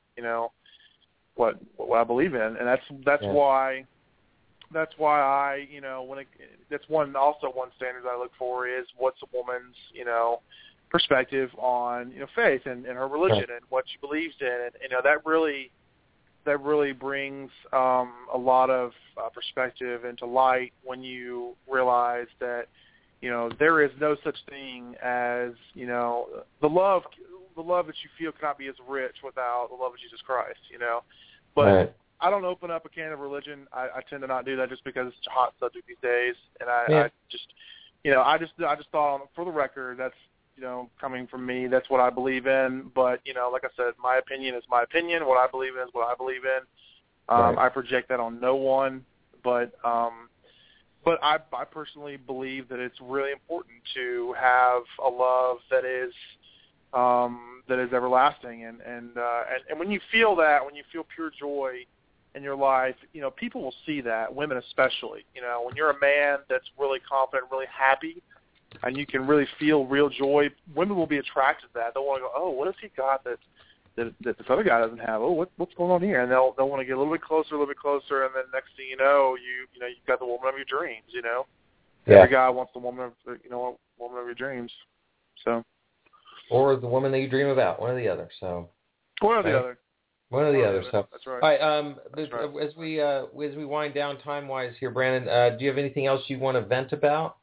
I believe in, and that's why. That's why I, that's one standard I look for is what's a woman's, perspective on, faith and her religion and what she believes in. And, that really brings a lot of perspective into light when you realize that, there is no such thing as, the love that you feel cannot be as rich without the love of Jesus Christ, But right. I don't open up a can of religion. I tend to not do that just because it's a hot subject these days. And I just thought, for the record, that's, coming from me. That's what I believe in. But, like I said, my opinion is my opinion. What I believe in is what I believe in. Right. I project that on no one. But I personally believe that it's really important to have a love that is everlasting. And when you feel that, when you feel pure joy in your life, people will see that, women especially. When you're a man that's really confident, really happy, and you can really feel real joy, women will be attracted to that. They'll want to go, oh, what has he got that this other guy doesn't have? Oh, what's going on here? And they'll want to get a little bit closer, and then next thing you know, you've got the woman of your dreams. Yeah. Every guy wants the woman of woman of your dreams. So. Or the woman that you dream about, one or the other. So. One or the other. One or the other. So that's right. All right. As we wind down time wise here, Brandon, do you have anything else you want to vent about?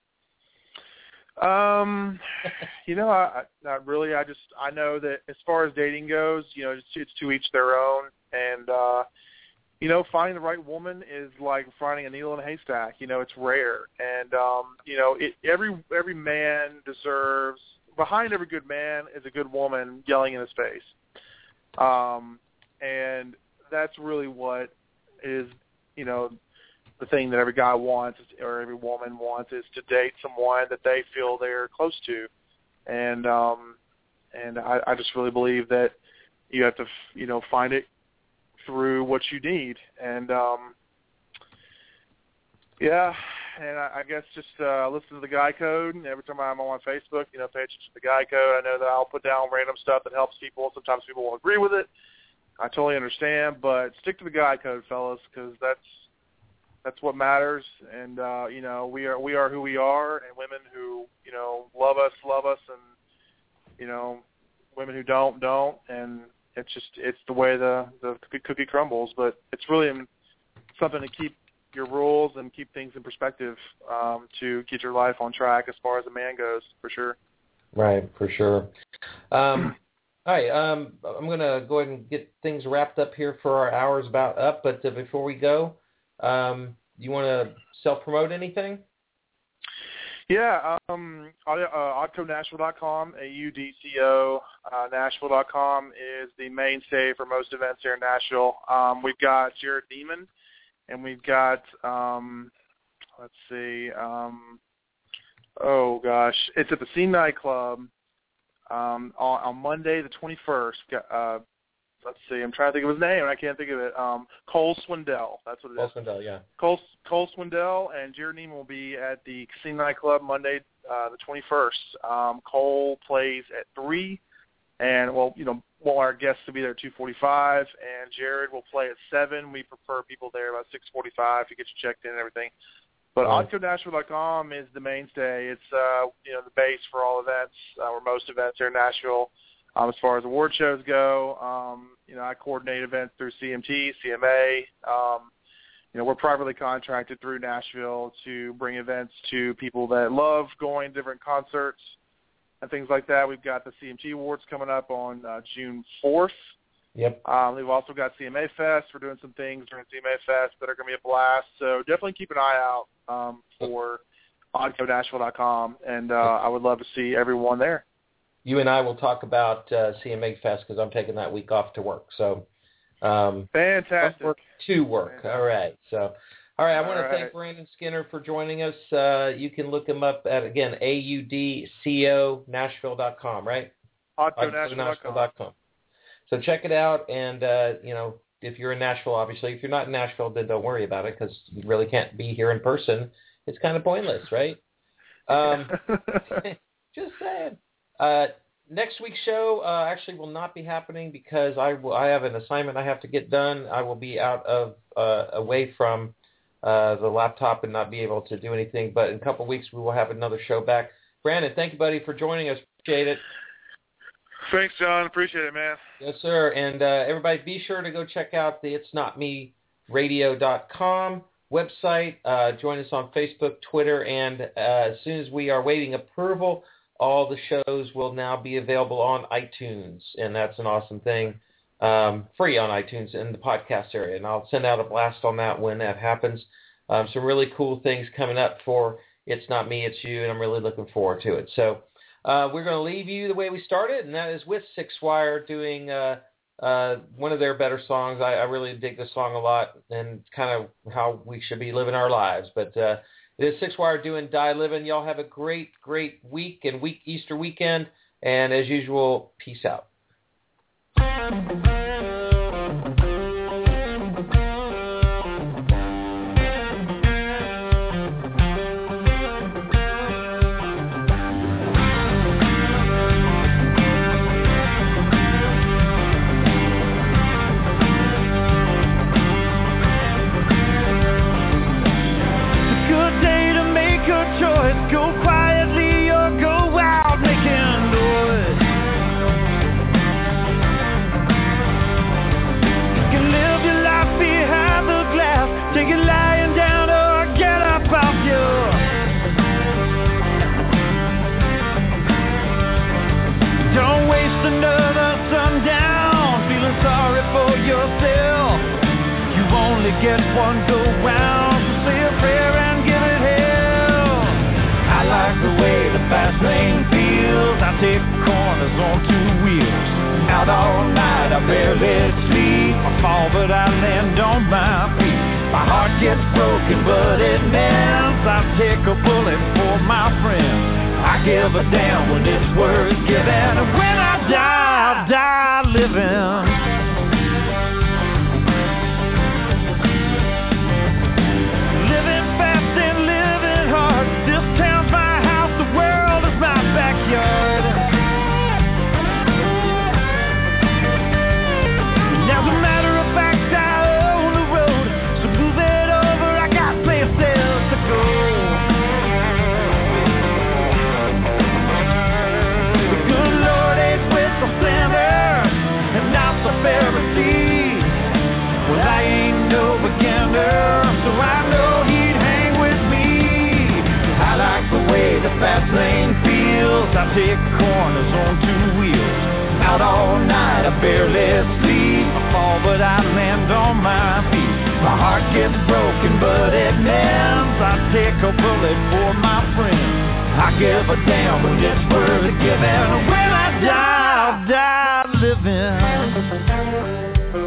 Not really. I know that as far as dating goes, it's to each their own, and finding the right woman is like finding a needle in a haystack. It's rare, and every man deserves. Behind every good man is a good woman yelling in his face. And that's really what is, the thing that every guy wants or every woman wants is to date someone that they feel they're close to. And I just really believe that you have to, find it through what you need. And, and I guess just listen to the Guy Code. And every time I'm on Facebook, pay attention to the Guy Code. I know that I'll put down random stuff that helps people. Sometimes people won't agree with it. I totally understand, but stick to the Guy Code, fellas, because that's what matters. And we are who we are, and women who love us, and women who don't. And it's the way the cookie crumbles. But it's really something to keep your rules and keep things in perspective, to get your life on track as far as a man goes, for sure. Right, for sure. All right, I'm going to go ahead and get things wrapped up here for our hour's about up. But before we go, you want to self-promote anything? Yeah, AudcoNashville.com, AUDCO, Nashville.com is the mainstay for most events here in Nashville. We've got Jared Neiman, and we've got, it's at the Scene Nightclub on Monday the 21st. I'm trying to think of his name, and I can't think of it. Cole Swindell, that's what it is. Cole Swindell, yeah. Cole Swindell and Jared Neiman will be at the Casino Nightclub Monday the 21st. Cole plays at 3, and, want our guests to be there at 2:45, and Jared will play at 7. We prefer people there about 6:45 to get you checked in and everything. But AudcoNashville.com is the mainstay. It's, the base for all events, or most events here in Nashville. As far as award shows go, I coordinate events through CMT, CMA. We're privately contracted through Nashville to bring events to people that love going to different concerts and things like that. We've got the CMT Awards coming up on June 4th. Yep. We've also got CMA Fest. We're doing some things during CMA Fest that are going to be a blast. So definitely keep an eye out for AudcoNashville.com, and I would love to see everyone there. You and I will talk about CMA Fest because I'm taking that week off to work. So fantastic. To work. Fantastic. All right. So, all right. I want to thank right. Brandon Skinner for joining us. You can look him up at, again, AUDCO Nashville.com, right? AudcoNashville.com. So check it out. And, if you're in Nashville, obviously. If you're not in Nashville, then don't worry about it because you really can't be here in person. It's kind of pointless, right? Just saying. Next week's show actually will not be happening because I have an assignment I have to get done. I will be out of away from the laptop and not be able to do anything. But in a couple of weeks, we will have another show back. Brandon, thank you, buddy, for joining us. Appreciate it. Thanks, John. Appreciate it, man. Yes, sir. And everybody, be sure to go check out the itsnotmeradio.com website. Join us on Facebook, Twitter, and as soon as we are waiting approval, all the shows will now be available on iTunes, and that's an awesome thing. Free on iTunes in the podcast area, and I'll send out a blast on that when that happens. Some really cool things coming up for It's Not Me, It's You, and I'm really looking forward to it. So we're going to leave you the way we started, and that is with Six Wire doing one of their better songs. I really dig this song a lot, and it's kind of how we should be living our lives. But it is Six Wire doing Die Livin'. Y'all have a great, great week and Easter weekend. And as usual, peace out. Get one go round, so say a prayer and give it hell. I like the way the fast lane feels. I take corners on 2 wheels. Out all night, I barely sleep. I fall, but I land on my feet. My heart gets broken, but it mends. I take a bullet for my friends. I give a damn when it's worth giving. And when I die living. barely sleep. I fall, but I land on my feet. My heart gets broken, but it mends. I take a bullet for my friends. I give a damn when it's worth giving. When I die, I'll die living.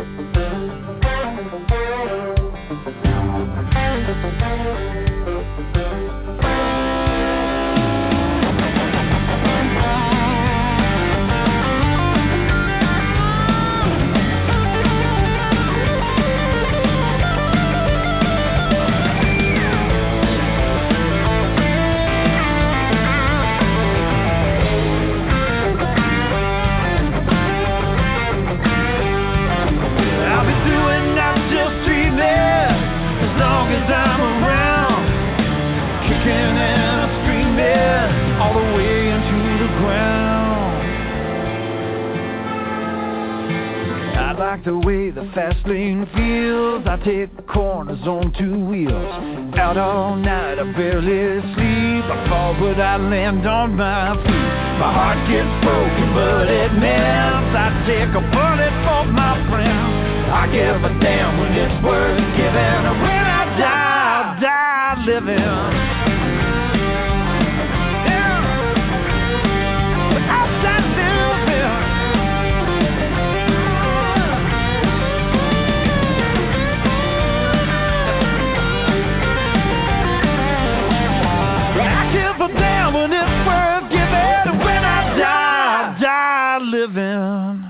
Like the way the fast lane feels. I take the corners on two wheels. Out all night, I barely sleep. I fall, but I land on my feet. My heart gets broken, but it mends. I take a bullet for my friends. I give a damn when it's worth giving. When I die, I'll die living. When it's worth giving, when I die living.